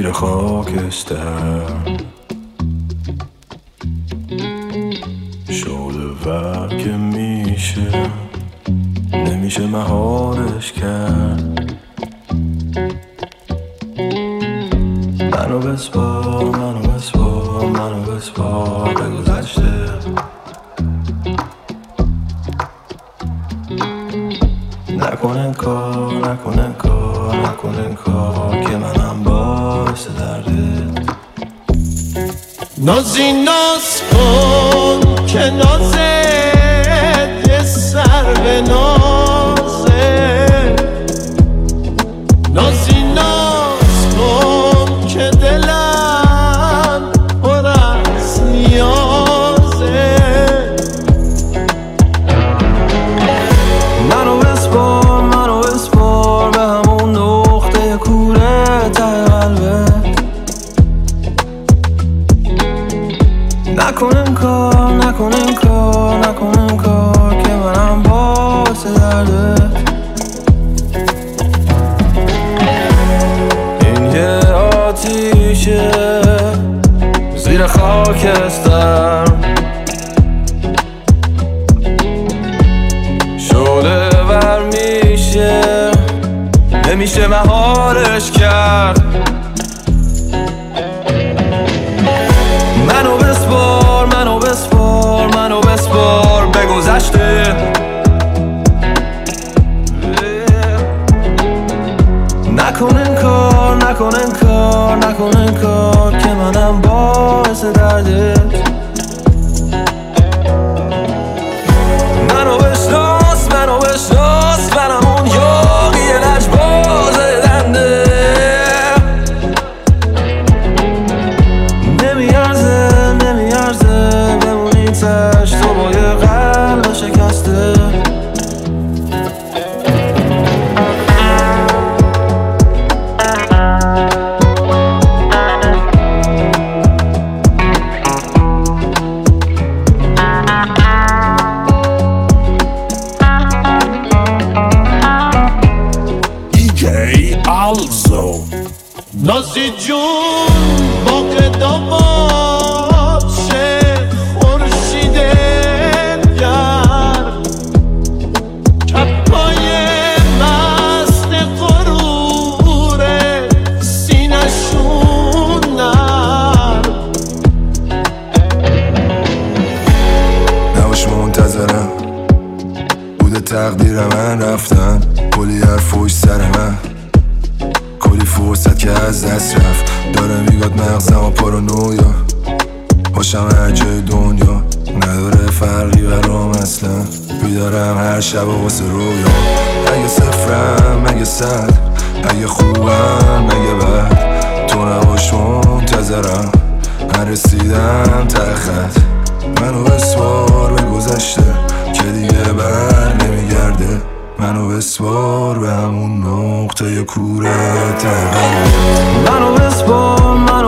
زیر خاکستر شعله ور که نمیشه مهارش کرد. منو بسپار به گذشته. نکن این کار که منم باعث دردت. نازی ناز کن که نازت یه سر به نازه. نازی ناز کن که دلم پر از نیازه. منو بسپار به همون نقطه کوره ته قلبت. نکن این کار که منم باعث دردت. این یه آتیشه زیر خاکستر شعله ور نمیشه مهارش کرد. منو بسپار به گذشته. نکن این کار که منم باعث دردت. منو بشناس منم اون یاقی لجباز دنده. نمیارزه بمونی تش تو با یه قلب شکسته. نازی جون باغ داماد شه خورشید گرم. کپای مست غروره سینه‌شون نرم. نباش منتظرم بوده تقدیر من رفتن. کلی حرف فوش سر من کلی فرصت که از دست رفت. داره میگاد مغزم پارانویا باشم هر جای دنیا. نداره فرقی برام اصلا بیدارم هر شب واسه رویا. اگه صفرم اگه صد اگه خوبم اگه بد تو نباش منتظرم. من رسیدم ته خط. منو بسپار به گذشته که دیگه بر نمیگرده. منو بسپار به همون نقطه کوره ته قلبت. منو